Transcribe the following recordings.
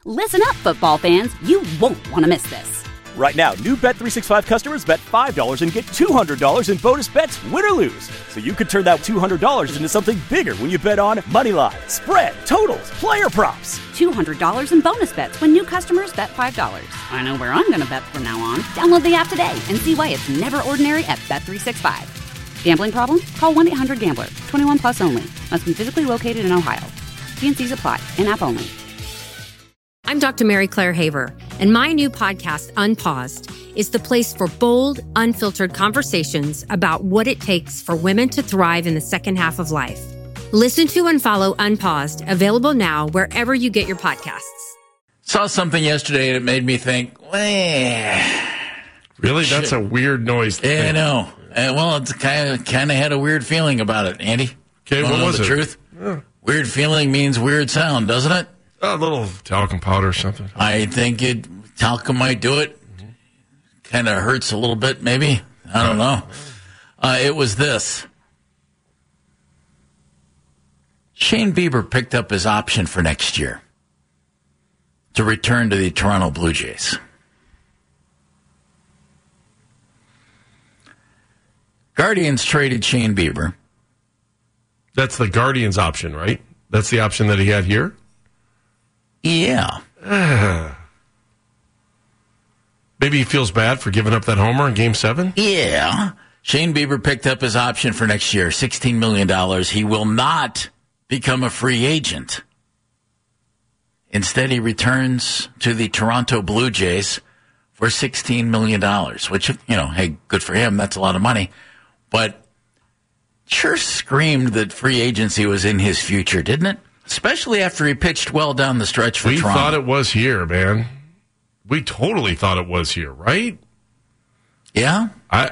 Listen up, football fans. You won't want to miss this. Right now, new Bet365 customers bet $5 and get $200 in bonus bets, win or lose. So you could turn that $200 into something bigger when you bet on money line, spread, totals, player props. $200 in bonus bets when new customers bet $5. I know where I'm going to bet from now on. Download the app today and see why it's never ordinary at Bet365. Gambling problem? Call 1-800-GAMBLER. 21 plus only. Must be physically located in Ohio. T&Cs apply. In-app only. I'm Dr. Mary Claire Haver, and my new podcast, Unpaused, is the place for bold, unfiltered conversations about what it takes for women to thrive in the second half of life. Listen to and follow Unpaused, available now wherever you get your podcasts. Saw something yesterday that made me think, really? That's a weird noise. Yeah, I know. Well, it's kind of had a weird feeling about it, Andy. Okay, what was the it? Truth? Yeah. Weird feeling means weird sound, doesn't it? A little talcum powder or something. I think talcum might do it. Kind of hurts a little bit, maybe. I don't know. It was this. Shane Bieber picked up his option for next year to return to the Toronto Blue Jays. Guardians traded Shane Bieber. That's the Guardians option, right? That's the option that he had here? Yeah. Maybe he feels bad for giving up that homer in Game 7? Yeah. Shane Bieber picked up his option for next year, $16 million. He will not become a free agent. Instead, he returns to the Toronto Blue Jays for $16 million, which, hey, good for him. That's a lot of money. But sure screamed that free agency was in his future, didn't it? Especially after he pitched well down the stretch for Toronto. We thought it was here, man. We totally thought it was here, right? Yeah?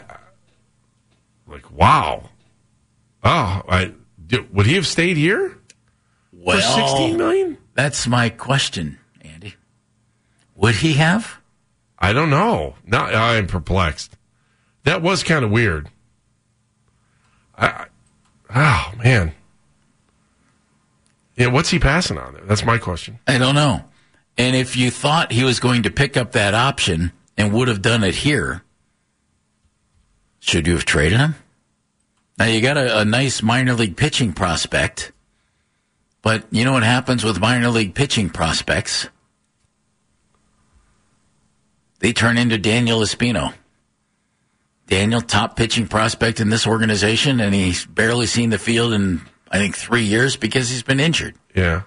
Wow. Would he have stayed here? Well, for $16 million? That's my question, Andy. Would he have? I don't know. No, I'm perplexed. That was kind of weird. Oh, man. Yeah, what's he passing on there? That's my question. I don't know. And if you thought he was going to pick up that option and would have done it here, should you have traded him? Now, you got a nice minor league pitching prospect, but you know what happens with minor league pitching prospects? They turn into Daniel Espino. Daniel, top pitching prospect in this organization, and he's barely seen the field in, I think, 3 years because he's been injured. Yeah.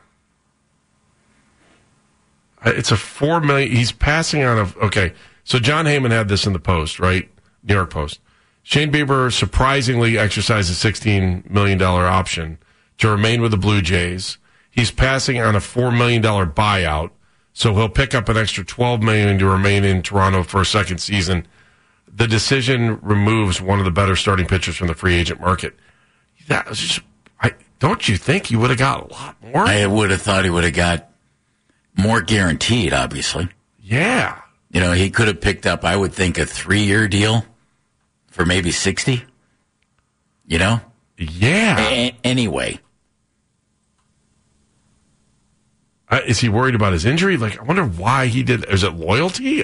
It's a $4 million. He's passing on okay. So John Heyman had this in the Post, right? New York Post. Shane Bieber surprisingly exercised a $16 million option to remain with the Blue Jays. He's passing on a $4 million buyout, so he'll pick up an extra $12 million to remain in Toronto for a second season. The decision removes one of the better starting pitchers from the free agent market. That was just, don't you think he would have got a lot more? I would have thought he would have got more guaranteed, obviously. Yeah. He could have picked up, I would think, a 3-year deal for maybe 60. Yeah. Anyway. Is he worried about his injury? I wonder why he did. Is it loyalty?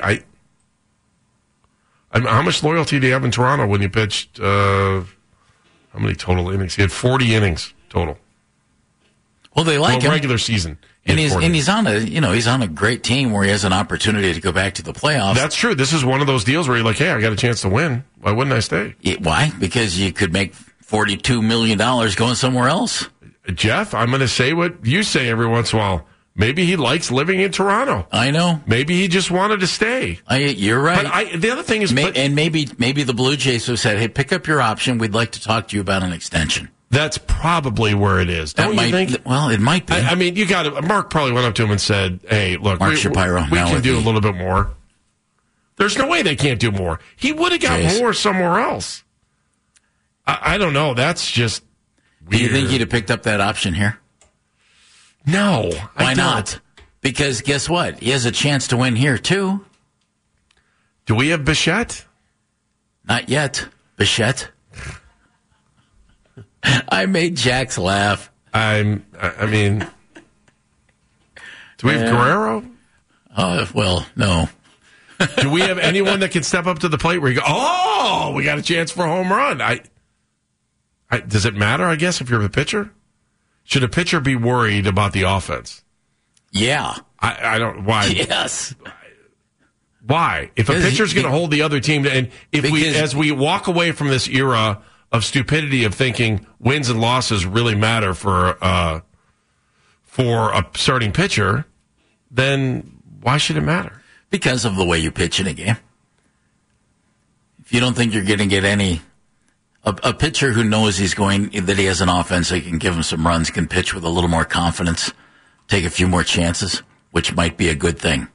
How much loyalty do you have in Toronto when you pitched, how many total innings? He had 40 innings total. Well, they like him. Regular season. And he's on a great team where he has an opportunity to go back to the playoffs. That's true. This is one of those deals where you're like, hey, I got a chance to win. Why wouldn't I stay? Why? Because you could make $42 million going somewhere else. Jeff, I'm going to say what you say every once in a while. Maybe he likes living in Toronto. I know. Maybe he just wanted to stay. You're right. But the other thing is... maybe the Blue Jays have said, hey, pick up your option. We'd like to talk to you about an extension. That's probably where it is. Don't you think? Well, it might be. You got to... Mark probably went up to him and said, hey, look, Mark Shapiro, we can do a little bit more. There's no way they can't do more. He would have got more somewhere else. I don't know. That's just weird. Do you think he'd have picked up that option here? No. Why not? Because guess what? He has a chance to win here, too. Do we have Bichette? Not yet. Bichette? I made Jax laugh. Do we have Guerrero? Well, no. Do we have anyone that can step up to the plate where you go, oh, we got a chance for a home run? Does it matter, I guess, if you're the pitcher? Should a pitcher be worried about the offense? Yeah. I don't. Why? Yes. Why? If a pitcher's going to hold the other team, and as we walk away from this era of stupidity of thinking wins and losses really matter for a starting pitcher, then why should it matter? Because of the way you pitch in a game. If you don't think you're going to get a pitcher who knows that he has an offense that can give him some runs, can pitch with a little more confidence, take a few more chances, which might be a good thing.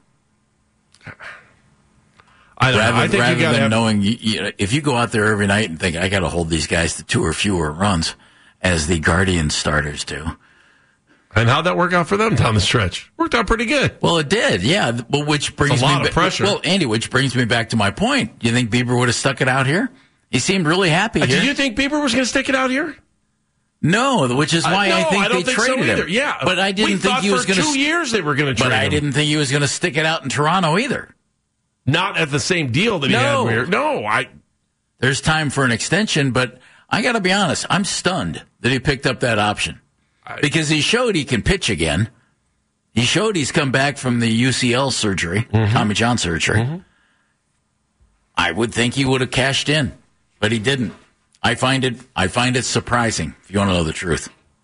Rather than knowing, if you go out there every night and think, I got to hold these guys to 2 or fewer runs, as the Guardian starters do. And how'd that work out for them down the stretch? Worked out pretty good. Well, it did, yeah. But which brings a lot of pressure. Well, Andy, which brings me back to my point. Do you think Bieber would have stuck it out here? He seemed really happy here. Did you think Bieber was going to stick it out here? No, which is why I think they traded him. Yeah, but I didn't think he was going to. For 2 years they were going to trade him. But I didn't think he was going to stick it out in Toronto either. Not at the same deal that he had here. No, There's time for an extension, but I got to be honest. I'm stunned that he picked up that option. Because he showed he can pitch again. He showed he's come back from the UCL surgery, Tommy John surgery. Mm-hmm. I would think he would have cashed in, but he didn't. I find it surprising, if you want to know the truth.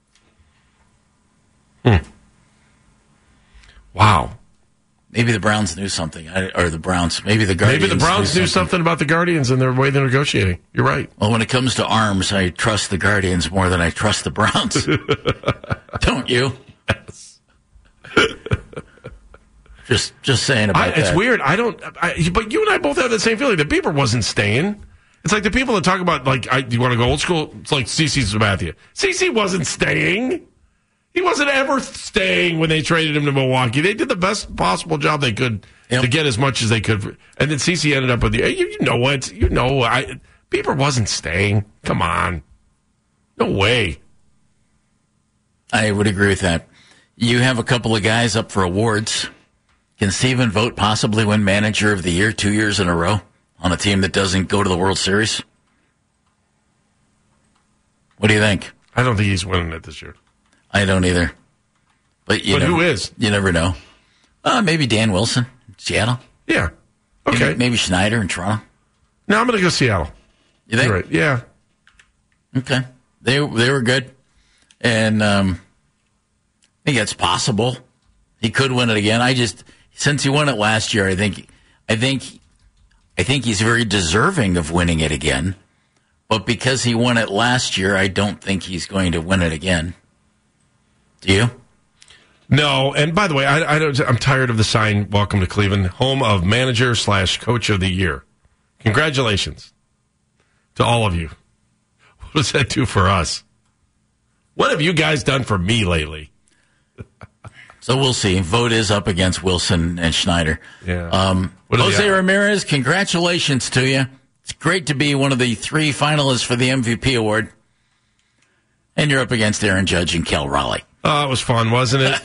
Wow. Maybe the Browns knew something, or the Browns. Maybe the Guardians. Maybe the Browns knew something about the Guardians and their way they're negotiating. You're right. Well, when it comes to arms, I trust the Guardians more than I trust the Browns. Don't you? Yes. Just saying about that. It's weird. But you and I both have the same feeling. The Bieber wasn't staying. It's like the people that talk about, you want to go old school? It's like CeCe Sabathia. CeCe wasn't staying. He wasn't ever staying when they traded him to Milwaukee. They did the best possible job they could to get as much as they could. And then CeCe ended up with Bieber wasn't staying. Come on. No way. I would agree with that. You have a couple of guys up for awards. Can Steven Vogt possibly win Manager of the Year 2 years in a row on a team that doesn't go to the World Series? What do you think? I don't think he's winning it this year. I don't either. But who is? You never know. Maybe Dan Wilson, Seattle. Yeah. Okay. Maybe Schneider in Toronto. No, I'm going to go Seattle. You think? You're right. Yeah. Okay. They were good. And I think it's possible. He could win it again. Since he won it last year, I think he's very deserving of winning it again. But because he won it last year, I don't think he's going to win it again. Do you? No, and by the way, I'm tired of the sign, welcome to Cleveland, home of manager/coach of the year. Congratulations to all of you. What does that do for us? What have you guys done for me lately? So we'll see. Vote is up against Wilson and Schneider. Yeah. Jose Ramirez, congratulations to you. It's great to be one of the 3 finalists for the MVP award. And you're up against Aaron Judge and Cal Raleigh. Oh, it was fun, wasn't it?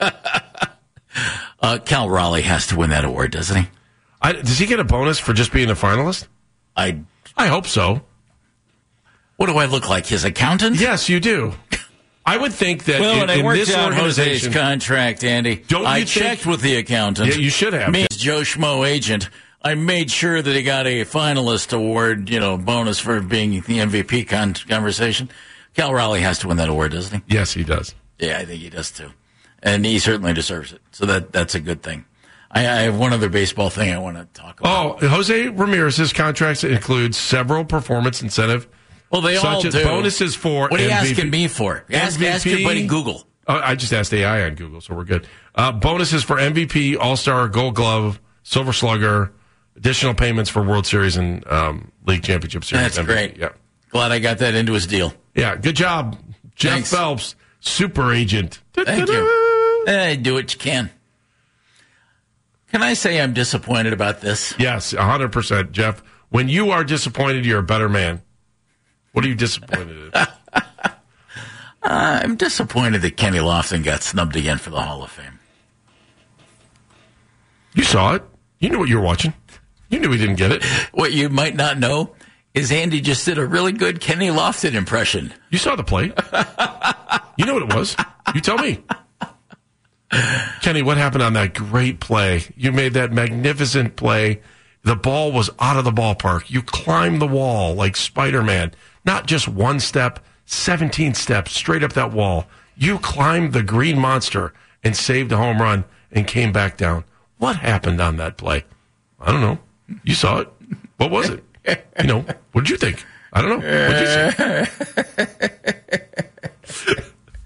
Cal Raleigh has to win that award, doesn't he? Does he get a bonus for just being a finalist? I hope so. What do I look like, his accountant? Yes, you do. I would think that in this out Jose's contract, Andy. I checked with the accountant. Yeah, you should have. Me as Joe Schmo agent, I made sure that he got a finalist award, bonus for being the MVP conversation. Cal Raleigh has to win that award, doesn't he? Yes, he does. Yeah, I think he does too. And he certainly deserves it. So that's a good thing. I have one other baseball thing I want to talk about. Oh, Jose Ramirez's contracts include several performance incentive. Well, they all do. Bonuses for What are you MVP. asking me for? Ask your buddy Google. I just asked AI on Google, so we're good. Bonuses for MVP, All-Star, Gold Glove, Silver Slugger, additional payments for World Series and League Championship Series. That's MVP. great. Yeah. Glad I got that into his deal. Yeah, good job. Jeff Thanks. Phelps, super agent. Thank you. Do what you can. Can I say I'm disappointed about this? Yes, 100%, Jeff. When you are disappointed, you're a better man. What are you disappointed in? I'm disappointed that Kenny Lofton got snubbed again for the Hall of Fame. You saw it. You knew what you were watching. You knew he didn't get it. What you might not know is Andy just did a really good Kenny Lofton impression. You saw the play. You know what it was. You tell me. Kenny, what happened on that great play? You made that magnificent play. The ball was out of the ballpark. You climbed the wall like Spider-Man. Not just one step, 17 steps straight up that wall. You climbed the green monster and saved a home run and came back down. What happened on that play? I don't know. You saw it. What was it? What did you think? I don't know. What did you see?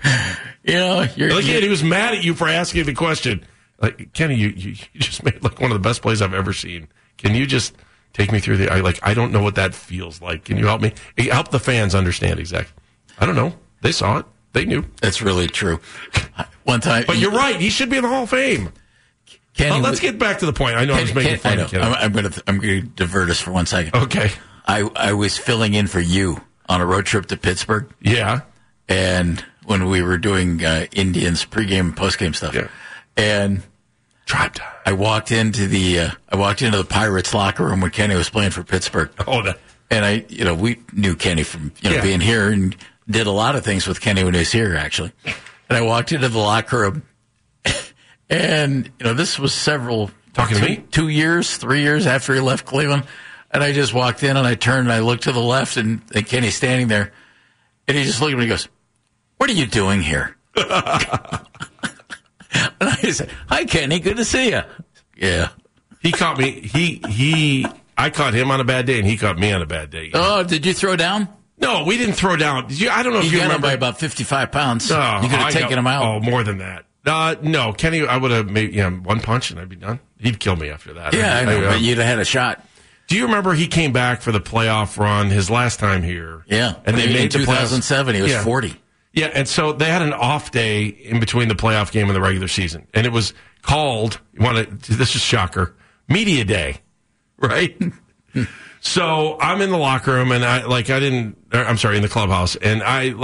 He was mad at you for asking the question. Like, Kenny, you just made like one of the best plays I've ever seen. Can you just take me through I don't know what that feels like. Can you help me? Help the fans understand exactly. I don't know. They saw it. They knew. That's really true. One time, but you're right. He should be in the Hall of Fame. Let's get back to the point. I know I was making fun of Kenny. I'm going to divert us for 1 second. Okay. I was filling in for you on a road trip to Pittsburgh. Yeah. And when we were doing Indians pregame and postgame stuff. Yeah. And Tribe time. I walked into the Pirates locker room when Kenny was playing for Pittsburgh. And we knew Kenny from being here and did a lot of things with Kenny when he was here, actually. And I walked into the locker room, and this was talking to me 3 years after he left Cleveland. And I just walked in and I turned and I looked to the left and Kenny's standing there, and he just looked at me and goes, "What are you doing here?" And I said, "Hi, Kenny. Good to see you." Yeah. He caught me. I caught him on a bad day, and he caught me on a bad day. Oh, did you throw down? No, we didn't throw down. I don't know if you got remember. him by about 55 pounds. You could have taken him out. Oh, more than that. No, Kenny, I would have made one punch, and I'd be done. He'd kill me after that. Yeah, I know, but you'd have had a shot. Do you remember he came back for the playoff run his last time here? Yeah. And they made 2007, he was 40. Yeah, and so they had an off day in between the playoff game and the regular season. And it was called, this is shocker, Media Day, right? So I'm in the locker room, and in the clubhouse, and I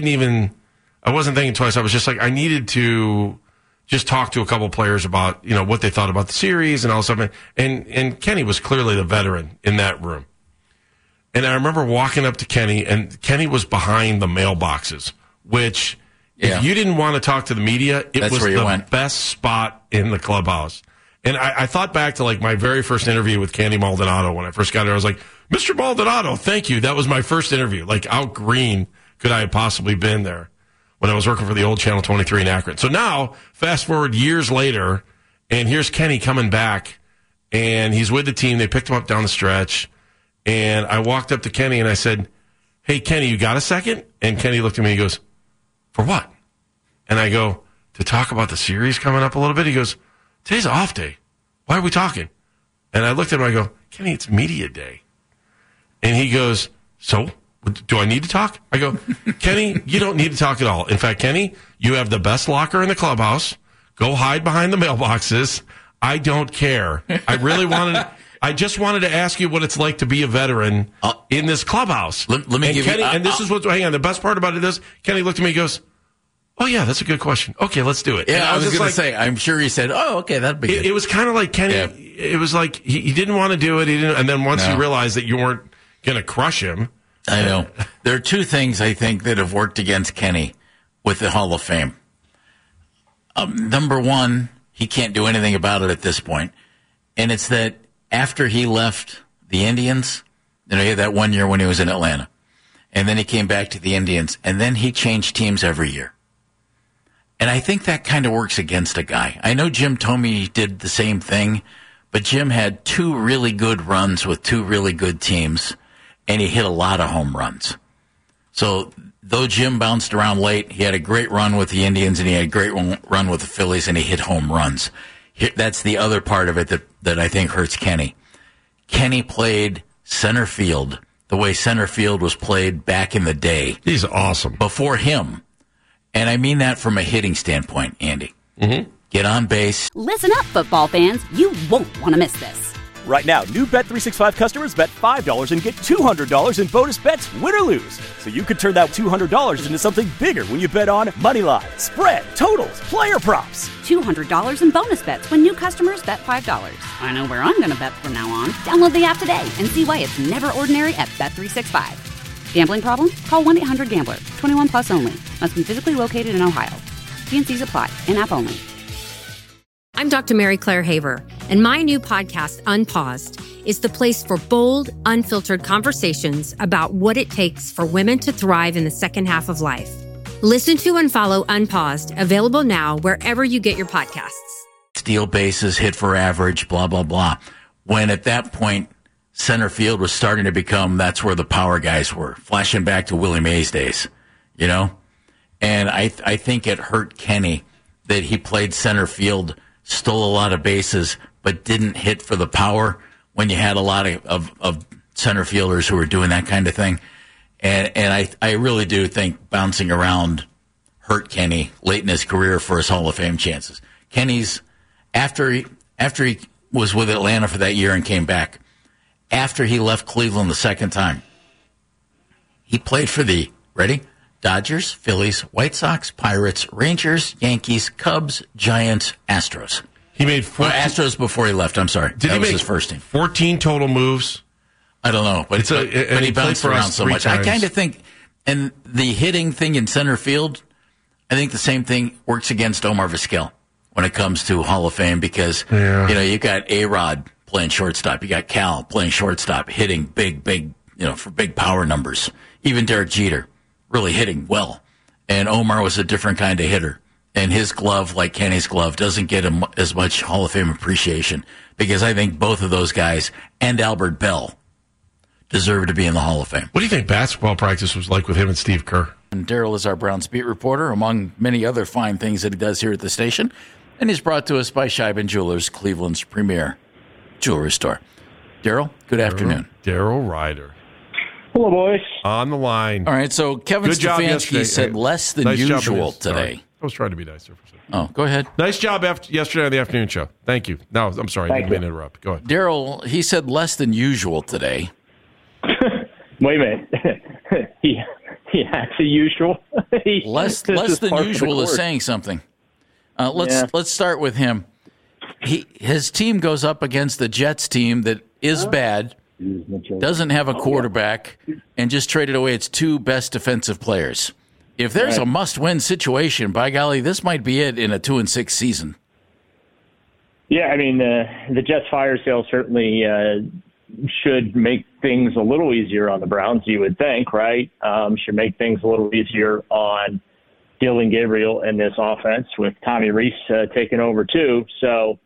wasn't thinking twice. I was just like, I needed to just talk to a couple players about, what they thought about the series and all stuff. And Kenny was clearly the veteran in that room. And I remember walking up to Kenny, and Kenny was behind the mailboxes, which if you didn't want to talk to the media, That's was where the best spot in the clubhouse. And I thought back to my very first interview with Candy Maldonado when I first got there. I was like, "Mr. Maldonado, thank you." That was my first interview. How green could I have possibly been there when I was working for the old Channel 23 in Akron? So now, fast forward years later, and here's Kenny coming back, and he's with the team. They picked him up down the stretch, and I walked up to Kenny and I said, "Hey, Kenny, you got a second?" And Kenny looked at me and he goes, "For what?" And I go, "To talk about the series coming up a little bit." He goes, "Today's an off day. Why are we talking?" And I looked at him and I go, "Kenny, it's media day." And he goes, "So, do I need to talk?" I go, "Kenny, you don't need to talk at all. In fact, Kenny, you have the best locker in the clubhouse. Go hide behind the mailboxes. I don't care. I just wanted to ask you what it's like to be a veteran in this clubhouse." Let me give Kenny, you... and this is what, hang on, the best part about it is, Kenny looked at me and goes, "Oh, yeah, that's a good question. Okay, let's do it." Yeah, and I was going to say, I'm sure he said, "Oh, okay, that'd be good." It was kind of like Kenny, It was like he didn't want to do it. And then once he realized that you weren't going to crush him. I know. There are two things I think that have worked against Kenny with the Hall of Fame. Number one, he can't do anything about it at this point. And it's that after he left the Indians, he had that 1 year when he was in Atlanta. And then he came back to the Indians. And then he changed teams every year. And I think that kind of works against a guy. I know Jim Thome did the same thing, but Jim had 2 really good runs with 2 really good teams, and he hit a lot of home runs. So though Jim bounced around late, he had a great run with the Indians, and he had a great run with the Phillies, and he hit home runs. That's the other part of it that I think hurts Kenny. Kenny played center field the way center field was played back in the day. He's awesome. Before him. And I mean that from a hitting standpoint, Andy. Mm-hmm. Get on base. Listen up, football fans. You won't want to miss this. Right now, new Bet365 customers bet $5 and get $200 in bonus bets, win or lose. So you could turn that $200 into something bigger when you bet on moneyline, spread, totals, player props. $200 in bonus bets when new customers bet $5. I know where I'm going to bet from now on. Download the app today and see why it's never ordinary at Bet365. Gambling problem? Call 1-800-GAMBLER. 21 plus only. Must be physically located in Ohio. T&Cs apply. In-app only. I'm Dr. Mary Claire Haver, and my new podcast, Unpaused, is the place for bold, unfiltered conversations about what it takes for women to thrive in the second half of life. Listen to and follow Unpaused, available now wherever you get your podcasts. Steal bases, hit for average, blah, blah, blah. When at that point, center field was starting to become, that's where the power guys were, flashing back to Willie Mays days, you know? And I think it hurt Kenny that he played center field, stole a lot of bases, but didn't hit for the power when you had a lot of center fielders who were doing that kind of thing. And I really do think bouncing around hurt Kenny late in his career for his Hall of Fame chances. Kenny's, after he was with Atlanta for that year and came back, after he left Cleveland the second time, he played for the, ready? Dodgers, Phillies, White Sox, Pirates, Rangers, Yankees, Cubs, Giants, Astros. He made Astros before he left. I'm sorry. That was his first team. 14 total moves? I don't know, but he bounced around so much. Times. I kind of think, and the hitting thing in center field, I think the same thing works against Omar Vizquel when it comes to Hall of Fame because, you got A-Rod playing shortstop. You got Cal playing shortstop, hitting big, for big power numbers. Even Derek Jeter really hitting well. And Omar was a different kind of hitter. And his glove, like Kenny's glove, doesn't get as much Hall of Fame appreciation because I think both of those guys and Albert Bell deserve to be in the Hall of Fame. What do you think basketball practice was like with him and Steve Kerr? And Daryl is our Browns beat reporter, among many other fine things that he does here at the station. And he's brought to us by Scheiben Jewelers, Cleveland's premier jewelry store. Daryl, good afternoon. Daryl Ryder. Hello, boys. On the line. All right, so Kevin Stefanski said less than usual today. I was trying to be nicer for a second. Oh, go ahead. Nice job yesterday on the afternoon show. Thank you. No, I'm sorry. I didn't mean to interrupt. Go ahead. Daryl, he said less than usual today. Wait a minute. he had the usual. less than usual is saying something. Let's start with him. His team goes up against the Jets team that is bad, doesn't have a quarterback, and just traded away its two best defensive players. If there's a must-win situation, by golly, this might be it in a 2-6 season. Yeah, I mean, the Jets fire sale certainly should make things a little easier on the Browns, you would think, right? Should make things a little easier on Dillon Gabriel and this offense with Tommy Rees taking over too. So,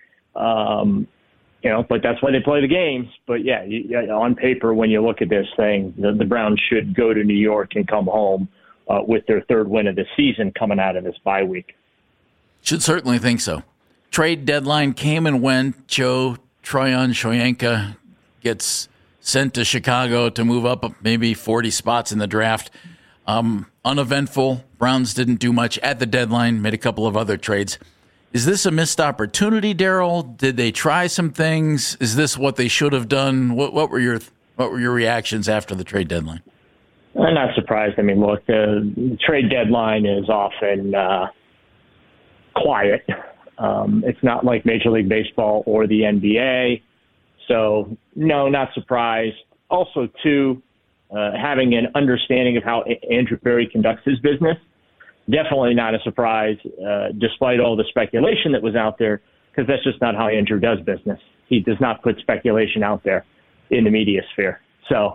but that's why they play the games. But yeah, on paper, when you look at this thing, the Browns should go to New York and come home with their third win of the season coming out of this bye week. Should certainly think so. Trade deadline came and went. Joe Troyan Shoyanka gets sent to Chicago to move up maybe 40 spots in the draft. Uneventful. Browns didn't do much at the deadline, made a couple of other trades. Is this a missed opportunity, Daryl? Did they try some things? Is this what they should have done? What were your reactions after the trade deadline? I'm not surprised. I mean, look, the trade deadline is often quiet. It's not like Major League Baseball or the NBA. So, no, not surprised. Also, too, having an understanding of how Andrew Berry conducts his business, definitely not a surprise, despite all the speculation that was out there, because that's just not how Andrew does business. He does not put speculation out there in the media sphere. So,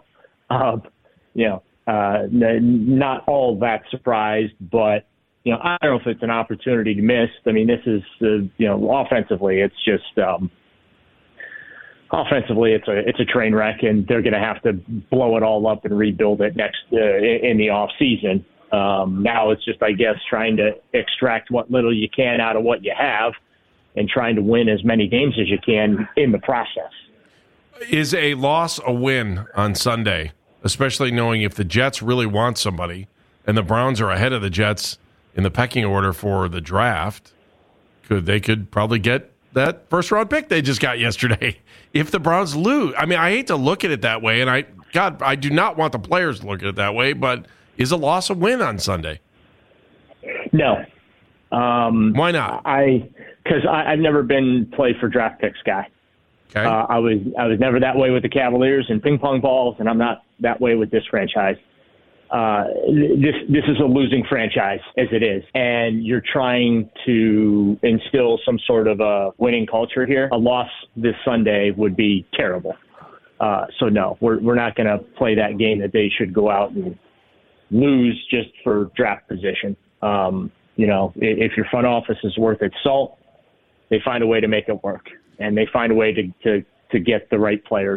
not all that surprised, but, I don't know if it's an opportunity to miss. I mean, this is, offensively, it's just offensively, it's a train wreck, and they're going to have to blow it all up and rebuild it next in the off season. Now it's just, I guess, trying to extract what little you can out of what you have, and trying to win as many games as you can in the process. Is a loss a win on Sunday, especially knowing if the Jets really want somebody, and the Browns are ahead of the Jets in the pecking order for the draft? They could probably get that first-round pick they just got yesterday. If the Browns lose, I mean, I hate to look at it that way, and I do not want the players to look at it that way, but is a loss a win on Sunday? No. Why not? Because I've never been play for draft picks guy. Okay. I was never that way with the Cavaliers and ping pong balls, and I'm not that way with this franchise. This is a losing franchise as it is, and you're trying to instill some sort of a winning culture here. A loss this Sunday would be terrible. So no, we're not going to play that game that they should go out and lose just for draft position. If your front office is worth its salt, they find a way to make it work, and they find a way to get the right players.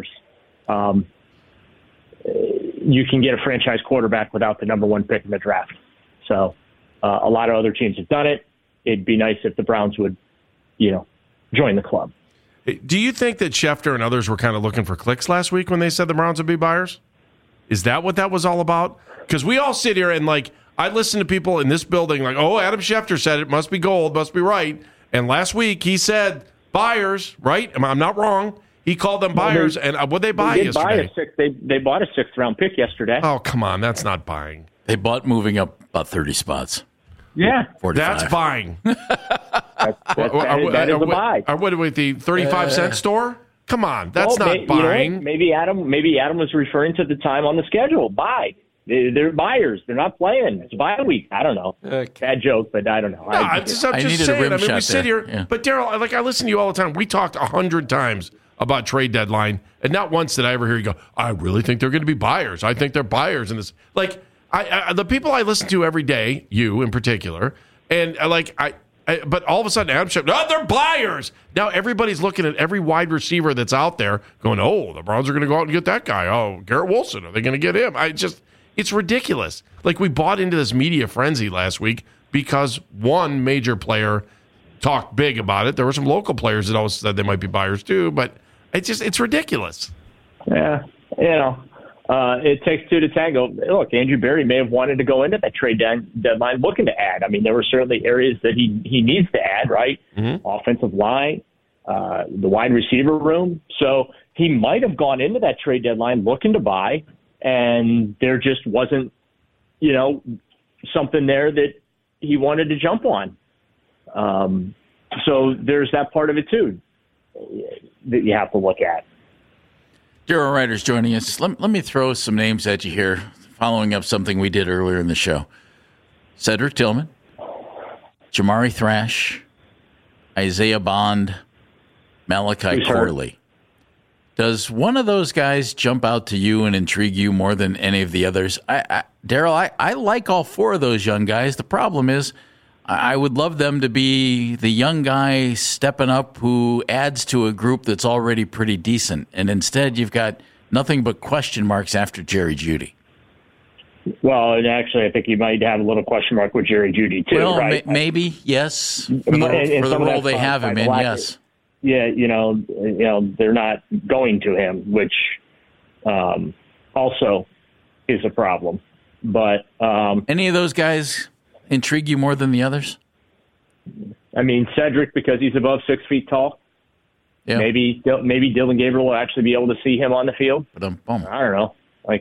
You can get a franchise quarterback without the number one pick in the draft. So a lot of other teams have done it. It'd be nice if the Browns would, join the club. Do you think that Schefter and others were kind of looking for clicks last week when they said the Browns would be buyers? Is that what that was all about? Because we all sit here and, I listen to people in this building oh, Adam Schefter said it must be gold, must be right. And last week he said buyers, right? I'm not wrong. He called them buyers, and what'd they buy yesterday? They bought a sixth-round pick yesterday. Oh, come on. That's not buying. They bought moving up about 30 spots. Yeah. 45. That's buying. That is a buy. What, with the 35-cent store? Come on. That's not buying. Maybe Adam was referring to the time on the schedule. Buy. They're buyers. They're not playing. It's bye week. I don't know. Okay. Bad joke, but I don't know. I'm just saying. We sit here. Yeah. But, Daryl, I listen to you all the time. We talked 100 times about trade deadline, and not once did I ever hear you go, I really think they're going to be buyers. I think they're buyers in this. The people I listen to every day, you in particular, and but all of a sudden, Adam Schefter, they're buyers. Now everybody's looking at every wide receiver that's out there going, oh, the Browns are going to go out and get that guy. Oh, Garrett Wilson, are they going to get him? It's ridiculous. We bought into this media frenzy last week because one major player talked big about it. There were some local players that also said they might be buyers too, but it's ridiculous. Yeah, it takes two to tango. Look, Andrew Berry may have wanted to go into that trade deadline looking to add. I mean, there were certainly areas that he needs to add, right? Mm-hmm. Offensive line, the wide receiver room. So he might have gone into that trade deadline looking to buy, and there just wasn't, something there that he wanted to jump on. So there's that part of it too that you have to look at. Daryl Ryder's joining us. Let me throw some names at you here, following up something we did earlier in the show. Cedric Tillman, Jamari Thrash, Isaiah Bond, Malachi Corley. Does one of those guys jump out to you and intrigue you more than any of the others? Daryl, I like all four of those young guys. The problem is I would love them to be the young guy stepping up who adds to a group that's already pretty decent. And instead, you've got nothing but question marks after Jerry Jeudy. Well, and actually, I think you might have a little question mark with Jerry Jeudy, too, right? Maybe, yes. For the role they have him in, yes. Yeah, they're not going to him, which also is a problem. But any of those guys intrigue you more than the others? I mean, Cedric, because he's above 6 feet tall. Yeah. Maybe Dylan Gabriel will actually be able to see him on the field. I don't know.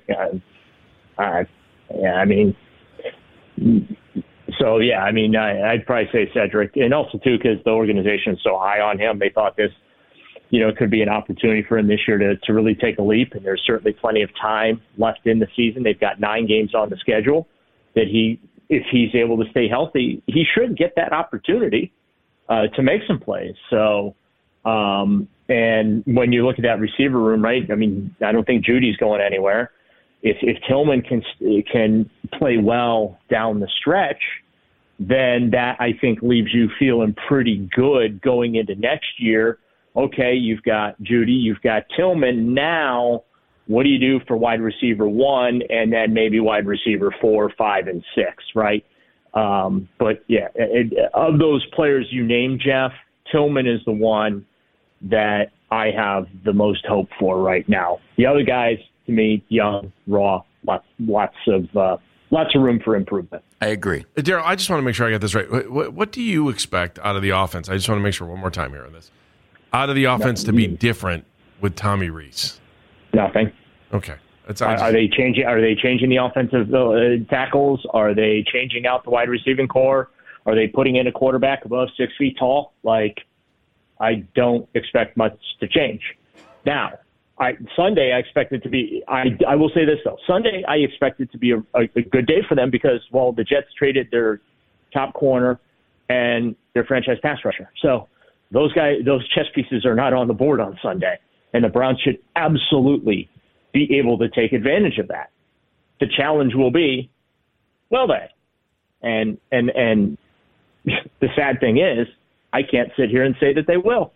I'd probably say Cedric. And also, too, because the organization is so high on him, they thought this, could be an opportunity for him this year to really take a leap. And there's certainly plenty of time left in the season. They've got 9 games on the schedule that if he's able to stay healthy, he should get that opportunity to make some plays. So, and when you look at that receiver room, right, I mean, I don't think Judy's going anywhere. If Tillman can play well down the stretch, then that, I think, leaves you feeling pretty good going into next year. Okay, you've got Jeudy, you've got Tillman. Now, what do you do for wide receiver 1 and then maybe wide receiver 4, 5, and 6, right? But, yeah, of those players you named, Jeff, Tillman is the one that I have the most hope for right now. The other guys, to me, young, raw, lots of room for improvement. I agree. Daryl, I just want to make sure I get this right. What do you expect out of the offense? I just want to make sure one more time here on this. out of the offense to be different with Tommy Rees? Nothing. Okay. Are they changing? Are they changing the offensive tackles? Are they changing out the wide receiving core? Are they putting in a quarterback above 6 feet tall? I don't expect much to change. Now, Sunday I expect it to be. I will say this though. Sunday I expect it to be a good day for them because the Jets traded their top corner and their franchise pass rusher. So those chess pieces are not on the board on Sunday, and the Browns should absolutely be able to take advantage of that. The challenge will be, will they? And the sad thing is, I can't sit here and say that they will.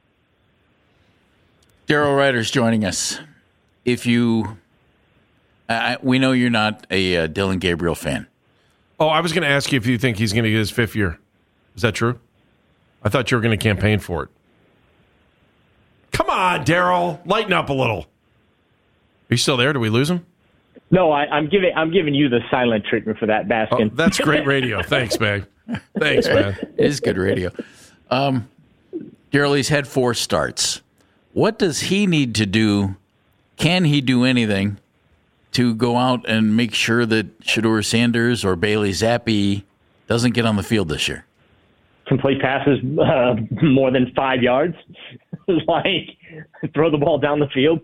Daryl Ryder's joining us. If you, we know you're not a Dillon Gabriel fan. Oh, I was going to ask you if you think he's going to get his 5th year. Is that true? I thought you were going to campaign for it. Come on, Daryl, lighten up a little. Are you still there? Did we lose him? No, I'm giving you the silent treatment for that, Baskin. Oh, that's great radio. Thanks, man. Thanks, man. It is good radio. Daryl, he's had 4 starts. What does he need to do? Can he do anything to go out and make sure that Shedeur Sanders or Bailey Zappi doesn't get on the field this year? Complete passes more than 5 yards. Throw the ball down the field.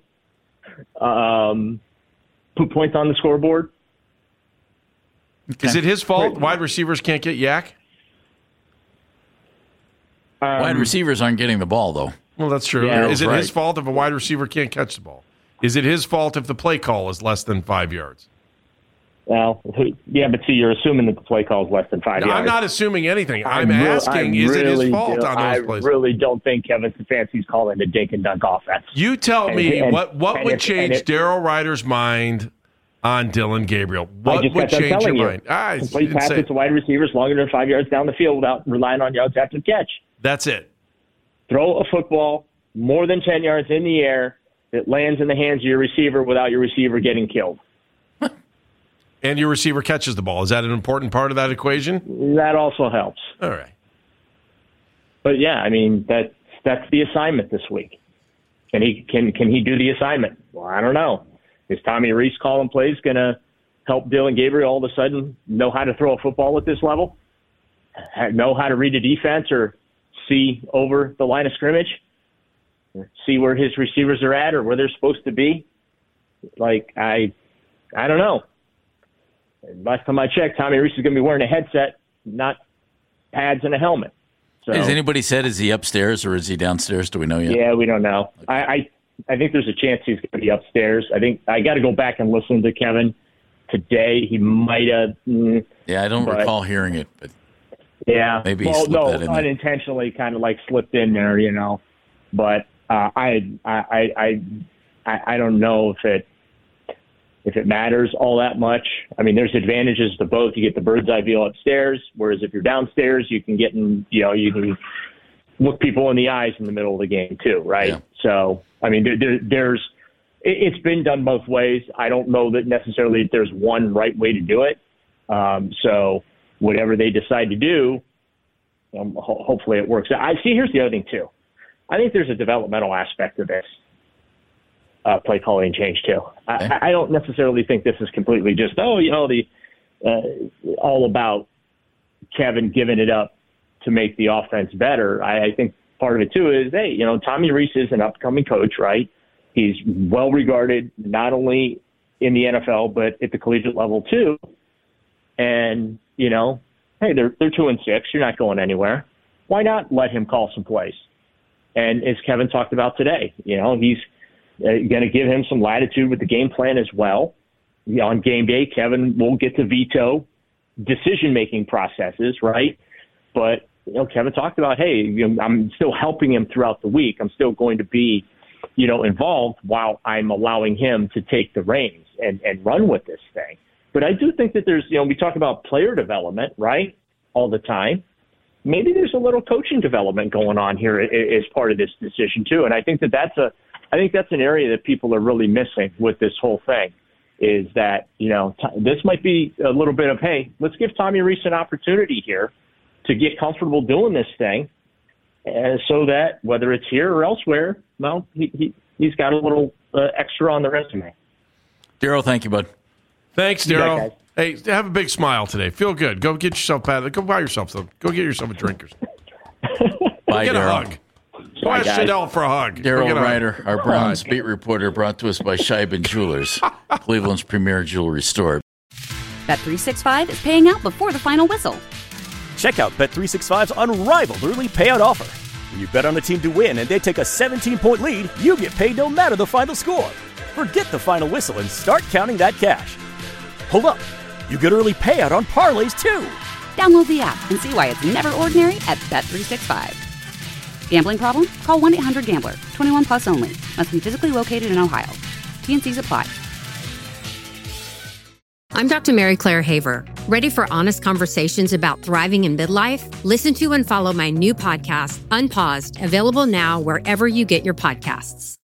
Put points on the scoreboard. Okay. Is it his fault wide receivers can't get yak? Wide receivers aren't getting the ball, though. Well, that's true. Yeah, is it his fault if a wide receiver can't catch the ball? Is it his fault if the play call is less than 5 yards? Well, yeah, but see, you're assuming that the play call is less than 5 yards. I'm not assuming anything. I'm asking, is it his fault on those plays? I really don't think Kevin Stefanski's calling a dink and dunk offense. You tell me what would change Daryl Ryder's mind on Dillon Gabriel? What would change your mind? Complete passes to wide receivers longer than 5 yards down the field without relying on yards after the catch. That's it. Throw a football more than 10 yards in the air that lands in the hands of your receiver without your receiver getting killed. And your receiver catches the ball. Is that an important part of that equation? That also helps. All right. But yeah, I mean that's the assignment this week. Can he do the assignment? Well, I don't know. Is Tommy Rees calling plays going to help Dillon Gabriel all of a sudden know how to throw a football at this level? Know how to read a defense or see over the line of scrimmage? See where his receivers are at or where they're supposed to be? I don't know. Last time I checked, Tommy Rees is going to be wearing a headset, not pads and a helmet. So, has anybody said, is he upstairs or is he downstairs? Do we know yet? Yeah, we don't know. Okay. I think there's a chance he's going to be upstairs. I think I got to go back and listen to Kevin today. He might have. Yeah, I don't recall hearing it, but yeah, maybe he slipped that in unintentionally, kind of slipped in there, But I don't know if it matters all that much. I mean, there's advantages to both. You get the bird's eye view upstairs, whereas if you're downstairs, you can you can look people in the eyes in the middle of the game too, right? Yeah. So, I mean, it's been done both ways. I don't know that necessarily there's one right way to do it. So whatever they decide to do, hopefully it works. Here's the other thing too. I think there's a developmental aspect of this. Play calling change too. Okay. I don't necessarily think this is completely just all about Kevin giving it up to make the offense better. I think part of it too is Tommy Rees is an upcoming coach, right? He's well regarded not only in the NFL but at the collegiate level too. And hey, they're 2-6. You're not going anywhere. Why not let him call some plays? And as Kevin talked about today, he's going to give him some latitude with the game plan as well. On game day, Kevin will get to veto decision-making processes, right? But, Kevin talked about, hey, I'm still helping him throughout the week. I'm still going to be, involved while I'm allowing him to take the reins and run with this thing. But I do think that there's, we talk about player development, right, all the time. Maybe there's a little coaching development going on here as part of this decision, too. And I think that's an area that people are really missing with this whole thing is that, this might be a little bit of, hey, let's give Tommy Rees an opportunity here to get comfortable doing this thing so that whether it's here or elsewhere, well, he's got a little extra on the resume. Daryl, thank you, bud. Thanks, You bet, Daryl. guys. Hey, have a big smile today. Feel good. Go get yourself go buy yourself some. Go get yourself a drink or something. Bye, Get a Daryl. hug. Go ask guys. Shadell for a hug. Go Daryl get a hug. Ryder, our Browns beat reporter, brought to us by Scheibin Jewelers, Cleveland's premier jewelry store. Bet365 is paying out before the final whistle. Check out Bet365's unrivaled early payout offer. When you bet on a team to win and they take a 17-point lead, you get paid no matter the final score. Forget the final whistle and start counting that cash. Hold up. You get early payout on parlays, too. Download the app and see why it's never ordinary at Bet365. Gambling problem? Call 1-800-GAMBLER. 21 plus only. Must be physically located in Ohio. T&Cs apply. I'm Dr. Mary Claire Haver. Ready for honest conversations about thriving in midlife? Listen to and follow my new podcast, Unpaused, available now wherever you get your podcasts.